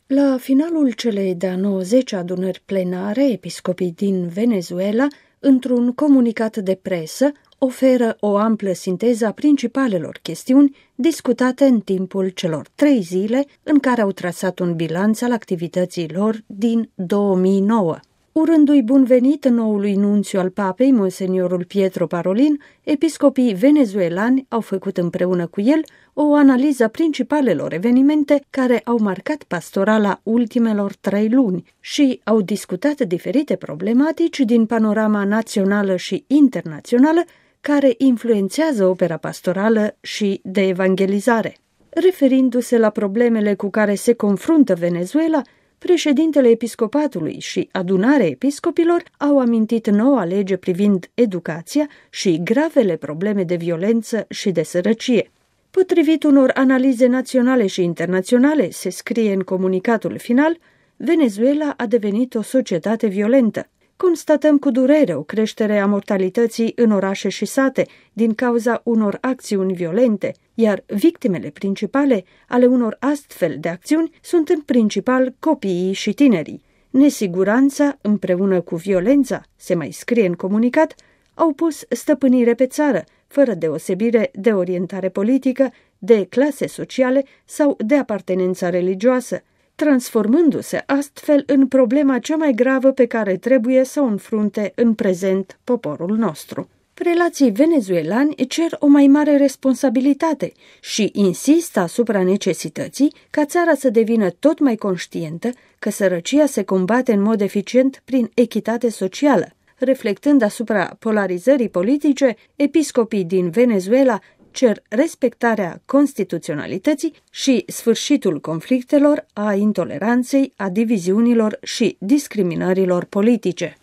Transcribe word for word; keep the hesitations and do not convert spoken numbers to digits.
La finalul celei de-a nouăzecea adunări plenare, episcopii din Venezuela, într-un comunicat de presă, oferă o amplă sinteză a principalelor chestiuni discutate în timpul celor trei zile în care au trasat un bilanț al activității lor din două mii nouă. Urându-i bun venit noului nunțiu al papei, monseniorul Pietro Parolin, episcopii venezuelani au făcut împreună cu el o analiză a principalelor evenimente care au marcat pastorala ultimelor trei luni și au discutat diferite problematici din panorama națională și internațională care influențează opera pastorală și de evangelizare. Referindu-se la problemele cu care se confruntă Venezuela, președintele episcopatului și adunarea episcopilor au amintit noua lege privind educația și gravele probleme de violență și de sărăcie. Potrivit unor analize naționale și internaționale, se scrie în comunicatul final, Venezuela a devenit o societate violentă. Constatăm cu durere o creștere a mortalității în orașe și sate din cauza unor acțiuni violente, iar victimele principale ale unor astfel de acțiuni sunt în principal copiii și tinerii. Nesiguranța, împreună cu violența, se mai scrie în comunicat, au pus stăpânire pe țară, fără deosebire de orientare politică, de clase sociale sau de apartenență religioasă, transformându-se astfel în problema cea mai gravă pe care trebuie să o înfrunte în prezent poporul nostru. Prelații venezuelani cer o mai mare responsabilitate și insistă asupra necesității ca țara să devină tot mai conștientă că sărăcia se combate în mod eficient prin echitate socială. Reflectând asupra polarizării politice, episcopii din Venezuela cer respectarea constituționalității și sfârșitul conflictelor, a intoleranței, a diviziunilor și discriminărilor politice.